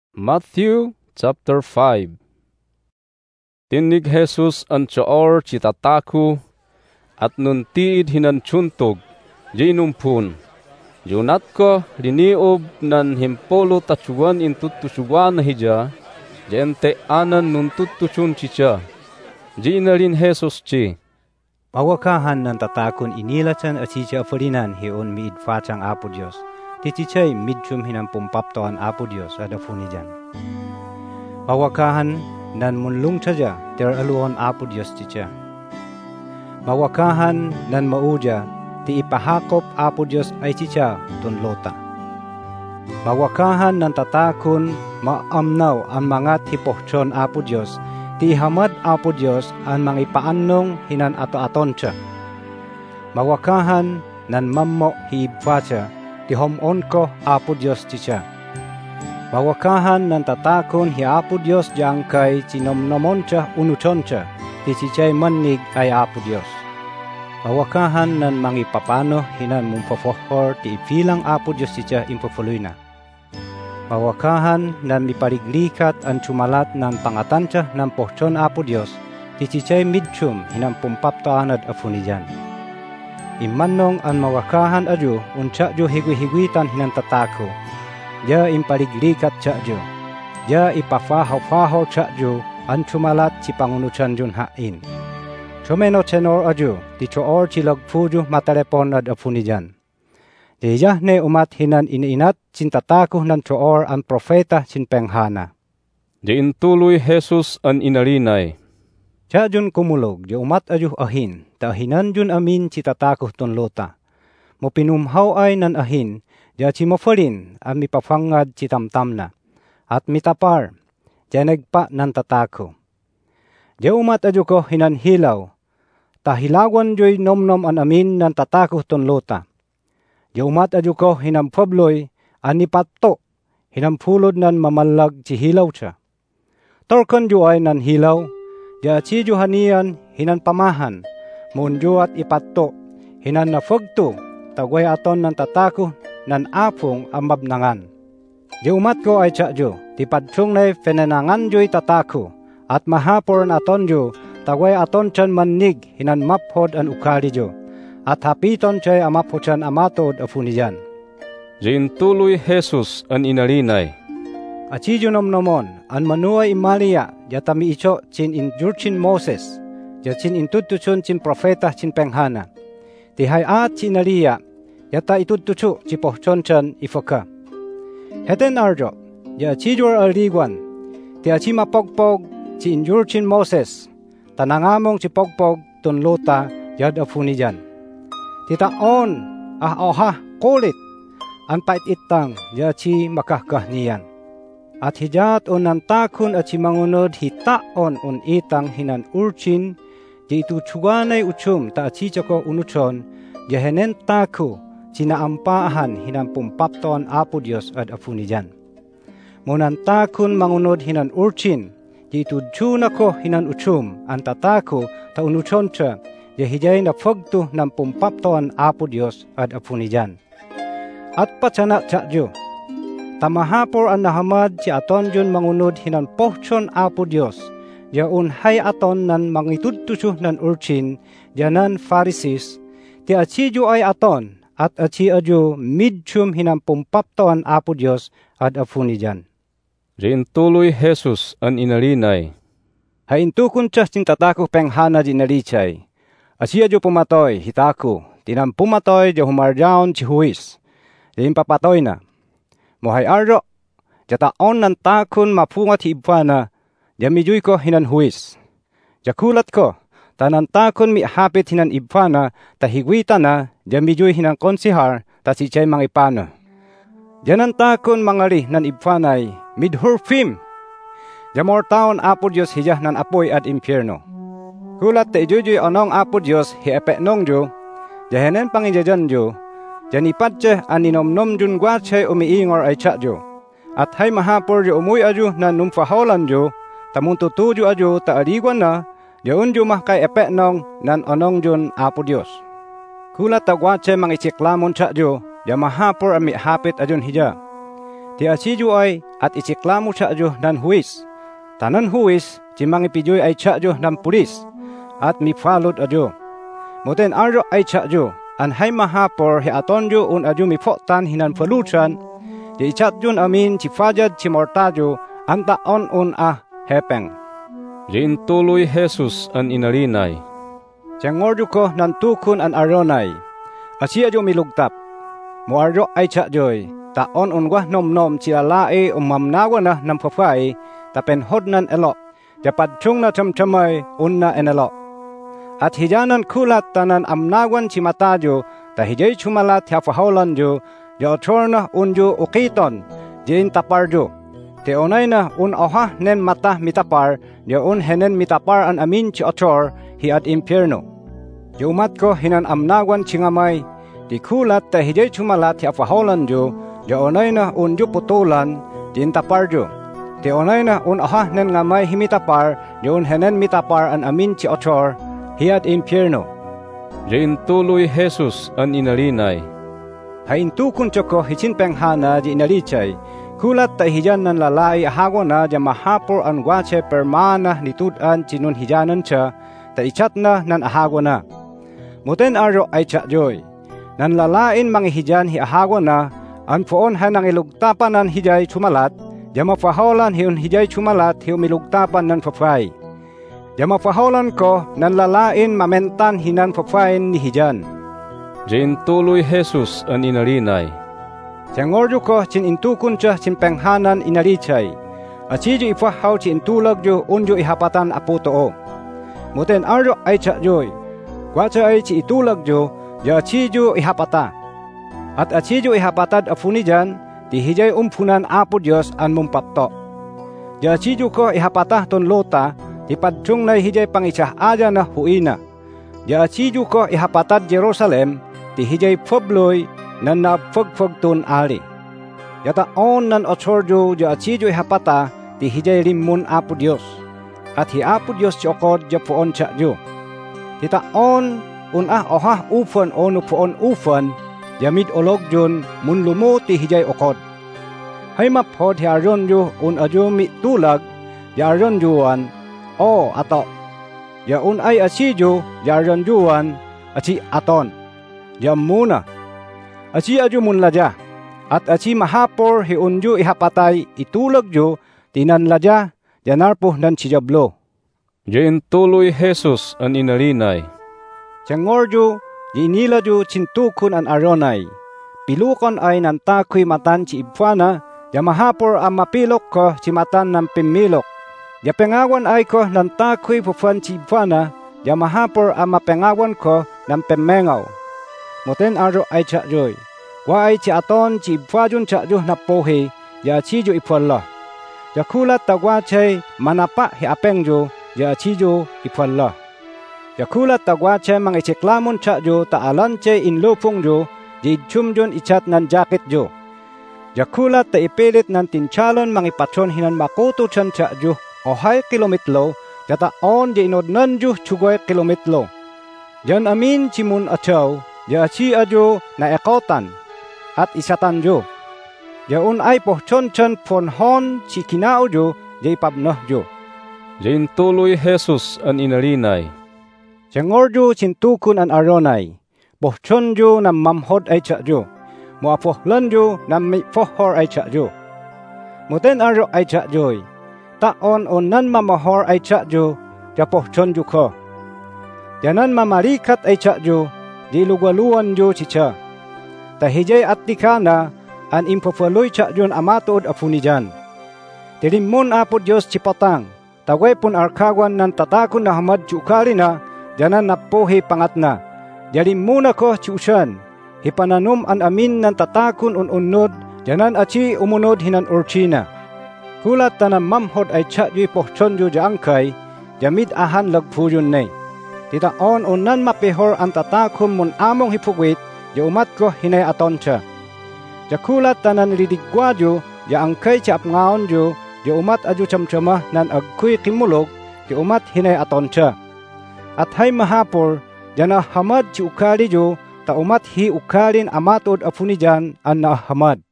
Matthew chapter 5. Tinig Jesus ang tsoor chitataku at nun tiid hinanchuntog, jinumpun. Junat ko liniob nan himpolo tachuan intutusuan na hija, jente anan nun tutusun chicha. Jinalin Jesus chi. Pawakahan ng tatakon inilatan at chicha afalinan hiyon miidfatang Apo Diyos. Tichichay midchum hinampumpaptoan Apo Diyos at afunijan. Pawakahan nan munlung chaja ter aluon Apo Diyos chicha. Pawakahan nan mauja ti ipahakop Apo Diyos ay chicha tunlota. Pawakahan nan tatakon maamnaw ang mga hipohchon Apo Diyos ti hamad Apo Diyos ang mga ipaanong hinan ato-aton siya. Mawakahan nan mammo hiibfa siya ti homon ko Apo Diyos ti siya. Mawakahan nan tatakon hi Apo Diyos diyang kay chinomnomon siya unuchon siya ti siya'y manig ay Apo Diyos. Mawakahan nan mga ipapano hinan mumpafohor ti ipilang Apo Diyos ti siya impapuluy na. Mawakahan nan mipariglikat ang chumalat ng pangatansya ng pohchon Apo Diyos, ti siya'y midchum hinang pumpaptaan at afunijan. Imanong ang mawakahan adyo, unsya dyo higwi-higwitan hinang tatako. Ya impariglikat siya dyo. Ya ipafahaw-fahaw siya dyo, ang chumalat si pangunuchan dyon hain. Chumeno chenor adyo, ti choor chilagpu dyo matalepon at afunijan. Diyah ne umat hinan iniinat sintatako ng choor ang profeta sinpenghana. Diin tuloy Jesus an inalinay. Siya dyan kumulog, di umat ajuh ahin, ta ahinan dyan amin sitatako ton lota. Mo pinumhaw ay nan ahin, diya si mafalin ang mipafangad si tamtam na. At mitapar, diya nagpa ng tatako. Diya umat ajuh ko hinan hilaw, ta hilawan dyo'y nomnom an amin ng tatako ton lota. Di umat adyo ko hinampabloy, anipato, hinampulod nan mamalag si hilaw siya. Torkan dyo ay nan hilaw, di si dyo hanian hinanpamahan, munjo at ipato, hinan nafagto, tagway aton ng tatako, nan apong amabnangan. Di umat ko ay siya dyo, di padsyong na fenenangan dyo'y tatako, at mahapor aton dyo, tagway aton tiyan manig, hinan maphod an ukali dyo. At hapiton siya'y amapochan amatod afunijan. Diin tuloy Jesus an inalinay. At si nomnomon, an manuay imaliya, yata miicho chin injurchin Moses, yachin intutuchon chin profeta chin penghana. Tihay at chinaliya, yata itutucho chi pohchon chan ifaka. Heten arjo, yachijor aligwan, tiachi mapogpog chi injurchin Moses, tanangamong chi pogpog tunlota yad afunijan. Titaon, oha, kulit, ang pait itang, yachi makakahniyan. At hijat on ng takon at si mangunod hitaon on itang hinan urchin, di ituchuganay uchum ta at si ko unuchon, yahenen tako, sinaampaahan hinan pumpapton Apo Diyos at afunijan. Munan takon mangunod hinan urchin, di itudchuna ko hinan uchum, ang tatako ta unuchon siya, yahijay na pagto ng pumpaptoan Apo Diyos at afunijan. At patsana tsadyo, tamahapor ang nahamad si aton dyon mangunod hinan pohchon Apo Diyos, yaun hay aton nan mangitudtusyo nan urchin, yanan Pharisees, ti atsidyo ay aton, at atsi adyo midchum hinan pumpaptoan Apo Diyos at afunijan. Diin tuloy Jesus an inalinay. Haintukon siya sintatako penghana dinalichay. Asya jo pumatoy, hitako, tinang pumatoy jo humarjaon si huwis. Diin papatoy na. Muhay arjo, jataon ng takon mapungat hibwana, jamijuy ko hinan huwis. Jakulat ko, tanan takon mi hapit hinan ibwana, tahigwita na, jamijuy hinan konsihar, ta si chay mga ipano. Janan takon mangali nan ibwanay, midhurfim. Jamor taon Apo Diyos hijah nan apoy at impyerno. Kulat te jujuy anong Apo Diyos hiepek nong jo, jahenen panginjajan jo, janipatche aninomnom jun guache umiingor ay chat jo. At hay mahapor jo umuy aju na numfaholan jo, tamuntutuju aju ta aligwan na, jaun jo mahkay epek nong nan anong jun Apo Diyos. Kulat ta guache mangichiklamon chat jo, ja mahapor ami hapit ajun hija. Ti asiju ay at isiklamo siya nan huwis. Tanan huwis, ti mangipijoy ay siya nan pulis. At mipalod ajo. Moten arjo ay siya an hay mahapor hi atonjo un ajo mipotan hinan paluchan. Di ichat jun amin ti fajad ti mortajo anta on un hepeng. Diin tuloy Jesus an inalinay. Tiangorjo ko nan tukun an aronay. Asiya jo milugtap. Muarjo ay chakjoy. Taon unwah nom ci alae mamnawa na nam papay. Tapen hodnan elok. Japad chung na chamchamay unna enelok. At hijanan kulat tanan amnawan ci matajo. Ta hijay chumalat hafaholan jo. Ja otorna unjo ukiton. Jin taparjo. Te onay na un oha nen mata mitapar. Ja un henen mitapar an amin ci otor. Hi at impierno. Jumat ko hinan amnawan cingamay, di kulat ta hijay chumalat ya faholan jo, ja onay na unjo putulan, din tapar jo. Ti onay na un aha nen ngamay himitapar, ja un henen mitapar an amin ci ochor, hiat impierno. Diin tuloy Jesus an inalinay. Hain tukun choko hichin penghana di inalichay, kulat ta hijan nan lalai hago na ja mahapor an wache permana nitudan cinun hijanan cha, ta ichat na nan ahago na. Muten arjo ay chakjoy. Nan lalain mangihijan hi ahago na, an poon hanang ilugtapan nan hijay chumalat, jama faholan hiun hijay chumalat hiu milugtapan nan papay. Jama faholan ko nan lalain mamentan hinan papayin ni hijan. Diin tuloy Jesus an inalinay. Tiangorjo ko chin intukun cha chin penghanan inalichay. Achijo ifahaw chin intulag jo unjo ihapatan aputoo. Muten arjo ay chakjoy. Kwacha ay ci itulag jo, ja achijo ihapata. At achijo ihapatad afunijan, di hijay umpunan apo Diyos an mumpapto. Ja achijo ko ihapata ton lota, di padchung na hijay pangisah aja na huina. Ja achijo ko ihapatad Jerusalem, di hijay pabloy nan napagpag ton ali. Yata on nan ochorjo ja achijo ihapata, di hijay rimun apo Diyos. At hi apo Diyos chokod ja poon chakjo. Tita on oha ufan onu poon ufan yamid olog jon mun lumo ti hijay okod. Hay maphod hi aron jo un ajo mi tulag ya aron juan o ato. Ya un ay asijo ya aron juan aci aton. Ya muna. Aci ajo mun laja. At aci mahapor hi unjo ihapatay itulag jo tinan laja janarpo nan chijablo. Diin tuloy Jesus an inalinay. Tiangorjo, inila jo cintukun an aronay. Pilukon ay nantakoy matan ci ibwana, ya mahapor ang mapilok ko ci matan ng pimilok. Ya pengawan ay ko nantakoy pufan ci ibwana, ya mahapor ang mapengawan ko ng pemengaw. Moten aro ay chakjoy. Wa ay ci aton ci ibwajon chakjo na pohe, ya chijo ipwala. Ya kulat tagwa chay manapa hi apengjo, ya chijo ipwala. Ya kulat tagwa chay mang ichiklamon chakjo taalan chay inlupongjo, jid chumjon ichat nan jacket jo. Ya kulat ta ipilit nan tinchalon mang ipatron hinan makuto chan chakjo, ohay kilometro, jata on di inodnan jo chugoy kilometro. Jan amin chimun achaw, ya chi ajo na ekotan, at isatan jo. Ya un ay pohchon chan ponhon chi kinao jo, jay pabnoh jo. Diin tuloy Jesus an inalinay. Tiangorjo cintukun an aronay. Pohchon jo na mamhod ay chakjo. Muapohlan jo na mipohor ay chakjo. Muten aro ay chakjoy. Taon nan mamahor ay chakjo, ja pohchon jo ko. Janan mamarikat ay chakjo, di lugwaluan jo chicha. Tahijay at dikana, an impofaloy chakjon amatod afunijan. Tilimon apo Diyos chipatang. Taway pun arkagwan nan tatakon na hamad chukari na, janan napohi pangat na. Jalim muna ko chiusan, hipananum an amin nan tatakon ununod, janan achi umunod hinan urchina. Kulat tanam mamhod ay chatyoy pohchonjo jaangkay, jamid ahan lagpuyon nay. Tita on unan mapihor ang tatakon mun among hipugwit, ja umat ko hinay aton cha. Ja kulat tanan ridigwadyo, jaangkay cha apngaon jo, di umat aju chamchama nan agkuy kimulog, di umat hinay aton cha. At hay mahapor, jana hamad ci ukali jo, ta umat hi ukalin amatod afunijan an na hamad.